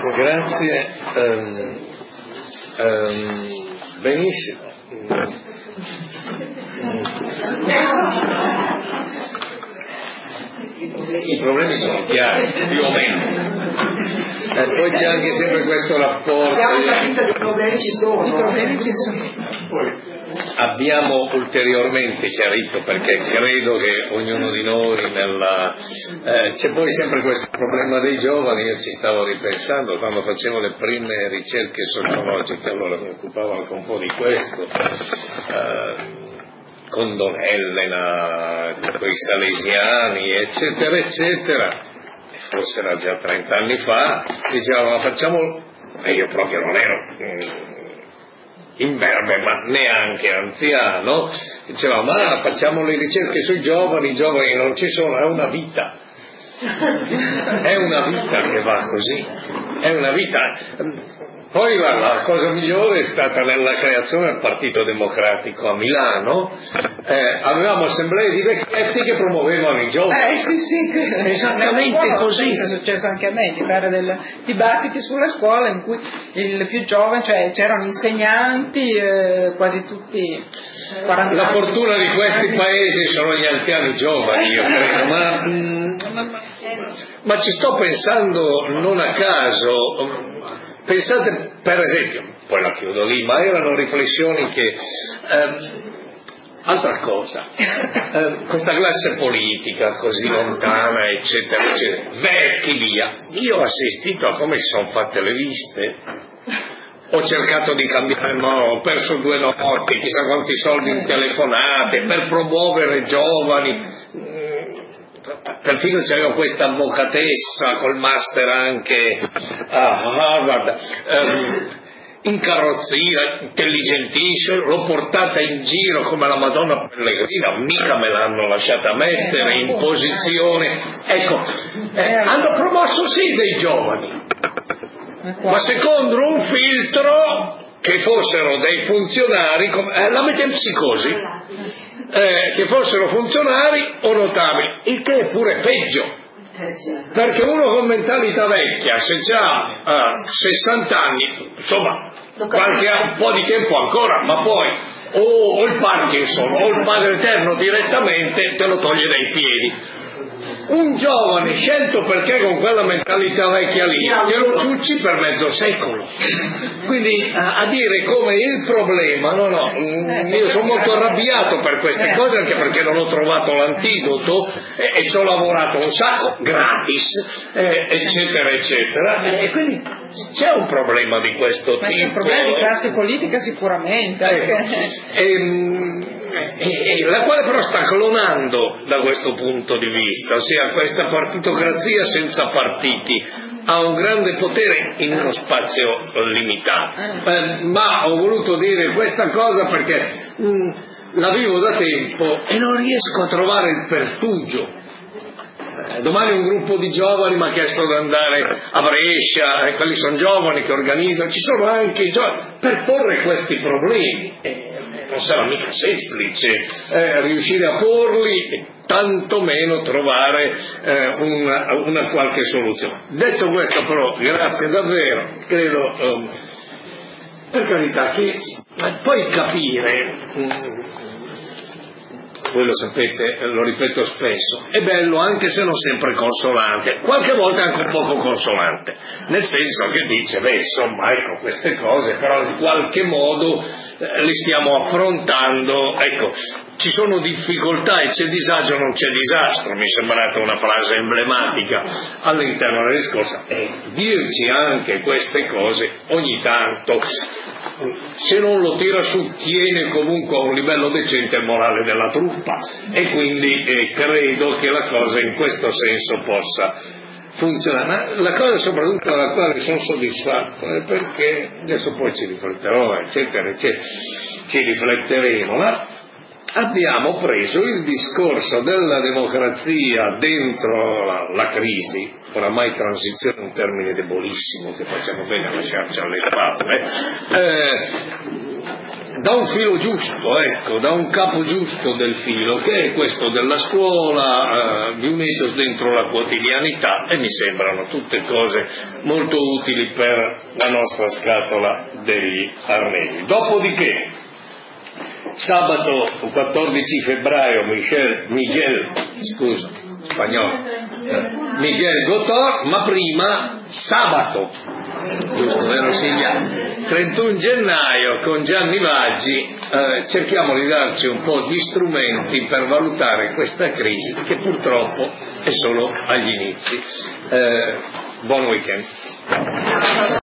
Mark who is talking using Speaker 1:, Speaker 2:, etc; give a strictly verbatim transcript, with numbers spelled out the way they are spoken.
Speaker 1: Grazie. Um, um, benissimo. I problemi sono chiari, più o meno. E poi c'è anche sempre questo rapporto.
Speaker 2: I problemi ci sono. I problemi ci sono.
Speaker 1: Abbiamo ulteriormente chiarito, perché credo che ognuno di noi nella eh, c'è poi sempre questo problema dei giovani. Io ci stavo ripensando quando facevo le prime ricerche sociologiche, allora mi occupavo anche un po' di questo, eh, con Don Elena, con i salesiani, eccetera eccetera. Forse era già trenta anni fa, dicevano ma facciamo, e io proprio non ero imberbe, ma neanche anziano, diceva ma facciamo le ricerche sui giovani, i giovani non ci sono, è una vita, è una vita che va così, è una vita. Poi la, la cosa migliore è stata nella creazione del Partito Democratico a Milano, eh, avevamo assemblee di vecchietti che promuovevano i giovani.
Speaker 2: Eh sì sì,
Speaker 1: esattamente così.
Speaker 2: È successo anche a me di fare dei dibattiti sulle scuole in cui il più giovane, cioè c'erano insegnanti, eh, quasi tutti quaranta
Speaker 1: La
Speaker 2: anni.
Speaker 1: fortuna di questi paesi sono gli anziani giovani, io credo, ma, ma, ma, ma ci sto pensando non a caso. Pensate per esempio, poi la chiudo lì, ma erano riflessioni che ehm, altra cosa, ehm, questa classe politica così lontana eccetera eccetera, vecchi via, io ho assistito a come si sono fatte le liste, ho cercato di cambiare, no, ho perso due notti, chissà quanti soldi in telefonate per promuovere giovani. Perfino c'avevo questa avvocatessa col master anche a Harvard, ehm, in carrozzina, intelligentissima, l'ho portata in giro come la Madonna Pellegrina, mica me l'hanno lasciata mettere in posizione, ecco, eh, hanno promosso sì dei giovani, ma secondo un filtro che fossero dei funzionari, come, eh, la metempsicosi, eh, che fossero funzionari o notabili, il che è pure peggio, perché uno con mentalità vecchia, se già ha eh, sessanta anni, insomma, qualche un po' di tempo ancora, ma poi o, o il Parkinson o il Padre Eterno direttamente te lo toglie dai piedi. Un giovane scelto perché con quella mentalità vecchia lì te lo ciucci per mezzo secolo. Quindi a, a dire come il problema, no no, io sono molto arrabbiato per queste cose, anche perché non ho trovato l'antidoto e, e ci ho lavorato un sacco gratis, eh, eccetera eccetera, e quindi c'è un problema di questo
Speaker 2: ma
Speaker 1: tipo.
Speaker 2: c'è un problema di classe politica sicuramente,
Speaker 1: eh, ehm, E, e la quale però sta clonando da questo punto di vista, ossia questa partitocrazia senza partiti ha un grande potere in uno spazio limitato, eh, ma ho voluto dire questa cosa perché mh, la vivo da tempo e non riesco a trovare il pertugio. Eh, domani un gruppo di giovani mi ha chiesto di andare a Brescia, e quelli sono giovani che organizzano, ci sono anche i giovani per porre questi problemi. Eh, non sarà mica semplice eh, riuscire a porli, tantomeno trovare eh, una, una qualche soluzione. Detto questo però, grazie davvero, credo, um, per carità, che poi capire, um, voi lo sapete, lo ripeto spesso, è bello anche se non sempre consolante, qualche volta anche un poco consolante, nel senso che dice, beh insomma ecco queste cose però in qualche modo eh, le stiamo affrontando, ecco, ci sono difficoltà e c'è disagio, non c'è disastro, mi è sembrata una frase emblematica all'interno del discorso, e dirci anche queste cose ogni tanto, se non lo tira su tiene comunque a un livello decente il morale della truppa, e quindi eh, credo che la cosa in questo senso possa funzionare. Ma la cosa soprattutto dalla quale sono soddisfatto è perché adesso poi ci rifletterò eccetera eccetera, ci rifletteremo, ma abbiamo preso il discorso della democrazia dentro la, la crisi, oramai transizione è un termine debolissimo che facciamo bene a lasciarci alle spalle, eh, da un filo giusto, ecco, da un capo giusto del filo, che è questo della scuola, eh, di un ethos dentro la quotidianità, e mi sembrano tutte cose molto utili per la nostra scatola degli arnesi. Dopodiché, sabato quattordici febbraio, Michel, Miguel, scusa, spagnolo, eh, Miguel Gotor, ma prima sabato, giusto, vero Silvia? trentuno gennaio con Gianni Vaggi eh, cerchiamo di darci un po' di strumenti per valutare questa crisi che purtroppo è solo agli inizi. Eh, buon weekend.